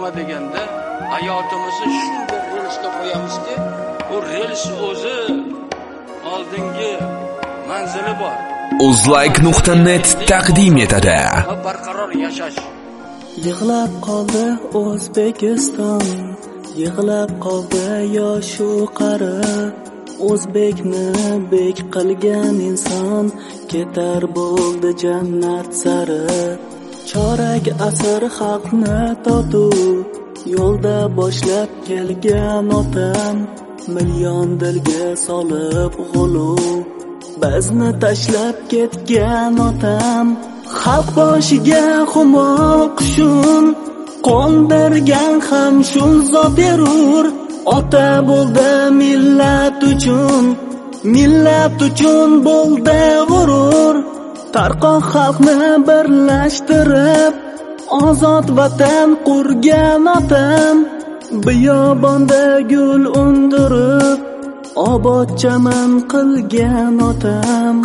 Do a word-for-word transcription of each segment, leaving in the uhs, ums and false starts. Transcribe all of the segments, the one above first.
nima deganda hayotimizni shunday relsga qo'yamizki, bu rels o'zi oldingi manzili bor. Uzlike nuqta net taqdim etadi. Barqaror yashash. Yig'lab qoldi O'zbekiston, yig'lab qoldi yoshu qari. O'zbekni bek qilgan inson ketar bo'ldi jannat sari. Chorak asr xalqni totuv yo'lda boshlab kelgan otam, million dilga solib g'uluv bizni tashlab ketgan otam. Xalq boshiga humo qushun qo'ndirgan ham shu zot erur. Ota bo'ldi millat uchun, millat uchun bo'ldi g'urur. Tarqoq xalqni birlashtirib ozod vatan qurgan otam, biyobonda gul undirib obod chaman qilgan otam.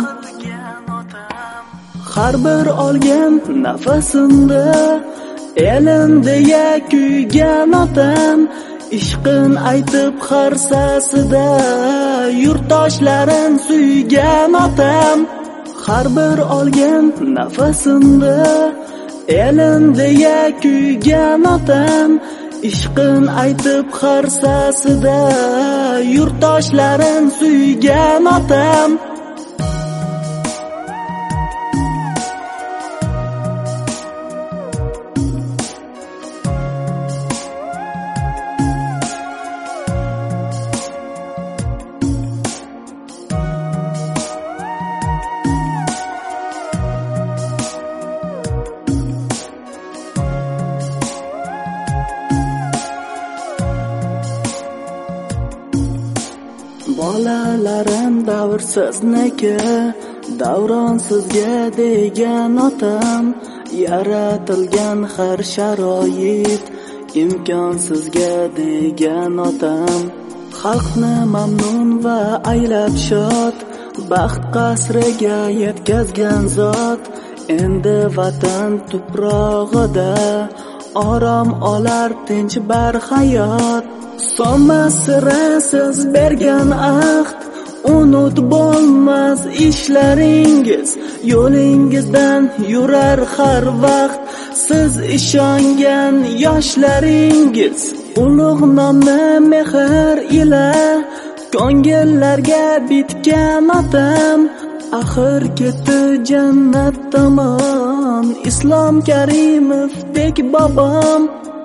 Har bir olgan nafasimda elin deya kuygan otam, ishqin aytib har sasida yurtdoshlarin suygan otam. Har bir olgan nafasimda elin deya kuygan otam, ishqin aytib har sasida yurtdoshlarin suygan otam. Bolalarim davr sizniki, davron sizga degan otam. Yaratilgan har sharoit imkon sizga degan otam. Xalqni mamnun va aylab shod baxt qasriga yetkazgan zot, endi vatan tuprog'ida orom olar tinch barhayot. Somasira siz bergan ahd, unut bo'lmas ishlaringiz, yo'lingizdan yurar har vaqt siz ishongan yoshlaringiz. Ulug' nomni mehr ila ko'ngillarga bitgan otam, axir ketdi jannat tomon Islom Karimovdek bobom.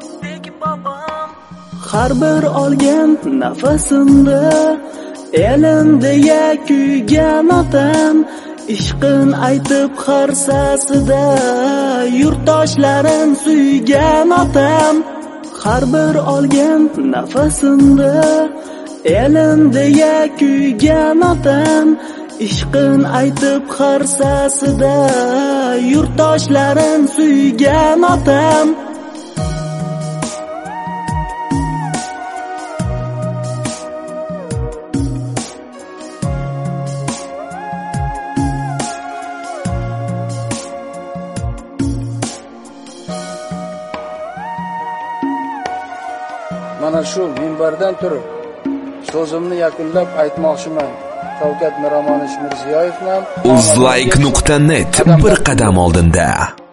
Har bir olgan nafasimda elin deya kuygan otam, ishqin aytib har sasida yurtdoshlarin suygan otam. Har bir olgan nafasimda elin deya kuygan otam, ishqin aytib har sasida yurtdoshlarin suygan otam. Mana shu minbardan turib so'zimni yakunlab aytmoqchiman. Shavkat Miromonovich Mirziyoyevman. Uzlike nuqta net bir qadam oldinda.